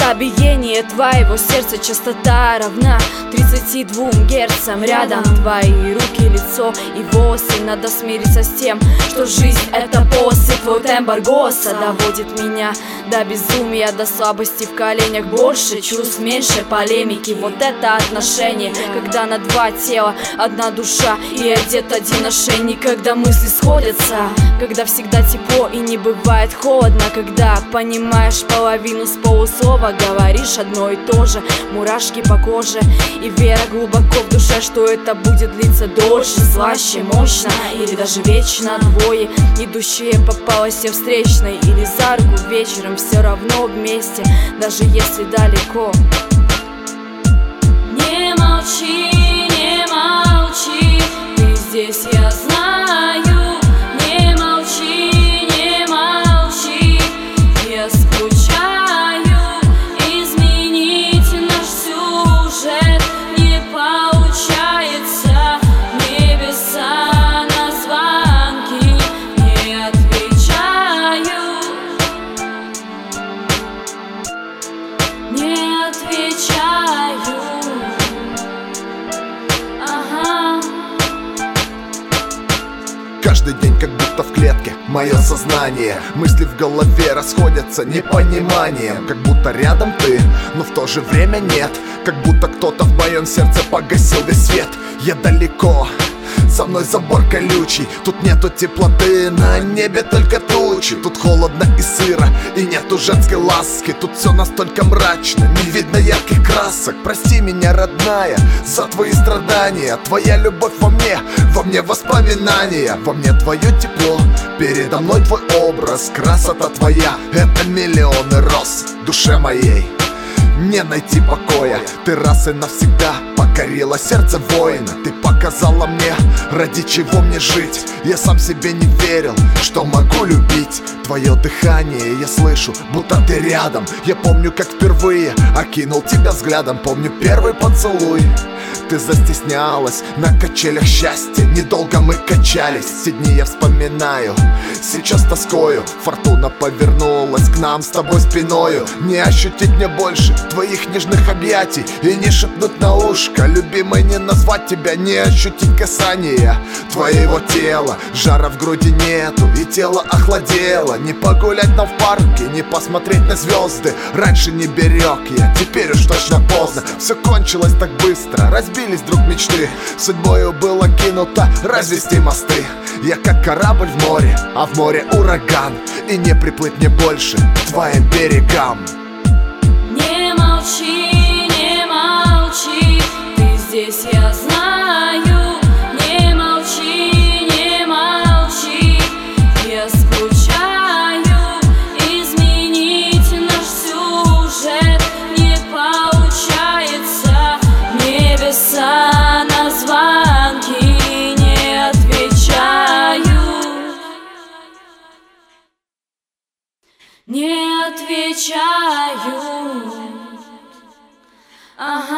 Когда биение твоего сердца частота равна 32 герцам. Рядом твои руки, лицо и волосы. Надо смириться с тем, что жизнь это после. Твой тембр голоса доводит меня до безумия, до слабости в коленях. Больше чувств, меньше полемики. Вот это отношение, когда на два тела одна душа и одет один ошейник. Когда мысли сходятся, когда всегда тепло и не бывает холодно. Когда понимаешь половину с полуслова, говоришь одно и то же. Мурашки по коже и вера глубоко в душе, что это будет длиться дольше, слаще, мощно или даже вечно. Двое, идущие по полосе встречной или за руку вечером, все равно вместе, даже если далеко. Не молчи, не молчи, ты здесь, я знаю. Не молчи, не молчи, я скучаю. Изменить наш сюжет не получается. Небеса на звонки не отвечают. Не отвечаю. Ага. Каждый день как будто в клетке мое сознание. Мысли в голове расходятся непониманием. Как будто рядом ты, но в то же время нет. Как будто кто-то в моем сердце погасил весь свет. Я далеко, со мной забор колючий. Тут нету теплоты, на небе только тучи. Тут холодно и сыро, и нету женской ласки. Тут все настолько мрачно, не видно ярких красок. Прости меня, родная, за твои страдания. Твоя любовь во мне воспоминания. Во мне твое тепло, передо мной твой образ. Красота твоя, это миллионы роз в душе моей. Не найти покоя, ты раз и навсегда покорила сердце воина. Ты показала мне, ради чего мне жить. Я сам себе не верил, что могу любить. Твое дыхание я слышу, будто ты рядом. Я помню, как впервые окинул тебя взглядом. Помню первый поцелуй. Ты застеснялась на качелях счастья. Недолго мы качались, все дни я вспоминаю. Сейчас тоскою, фортуна повернулась к нам с тобой спиною. Не ощутить мне больше твоих нежных объятий и не шепнуть на ушко, любимой, не назвать тебя, не ощутить касания твоего тела. Жара в груди нету и тело охладело. Не погулять нам в парке, не посмотреть на звезды. Раньше не берег я, теперь уж точно поздно. Все кончилось так быстро, разбились вдруг мечты. Судьбою было кинуто развести мосты. Я как корабль в море, а в море ураган. И не приплыть мне больше к твоим берегам. Не молчи, не молчи, ты здесь, я знаю. Не молчи, не молчи, я скучаю. Изменить наш сюжет не получается. Небеса на звонки не отвечают. Не отвечаю. Ага.